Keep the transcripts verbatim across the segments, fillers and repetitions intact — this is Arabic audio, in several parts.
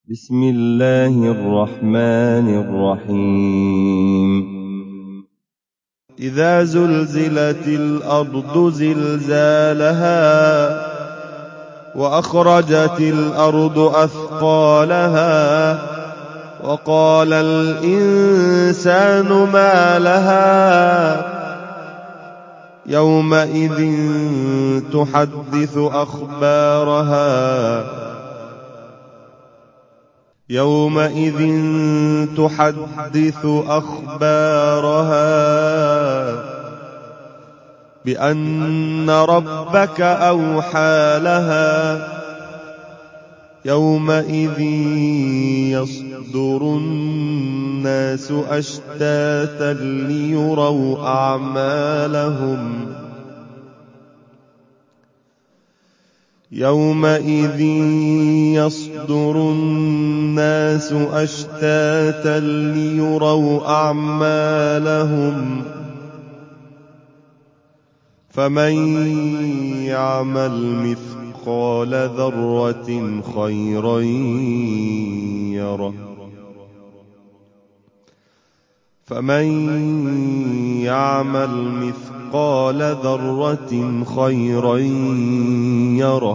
بسم الله الرحمن الرحيم إذا زلزلت الأرض زلزالها وأخرجت الأرض أثقالها وقال الإنسان ما لها يومئذ تحدث أخبارها يومئذ تحدث أخبارها بأن ربك أوحى لها يومئذ يصدر الناس أشتاتا ليروا أعمالهم يومئذ يصدر الناس أشتاتا ليروا أعمالهم فمن يعمل مثقال ذرة خيرا يره فمن يعمل مثقال ذرة خيرا يره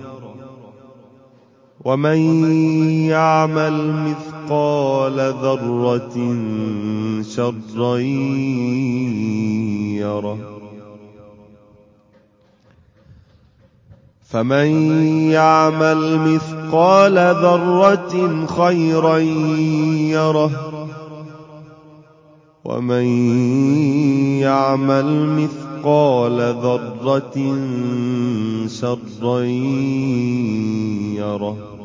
ومن يعمل مثقال ذرة شرا يره فمن يعمل مثقال ذرة خيرا يره ومن يعمل مثقال ذرة شرا يره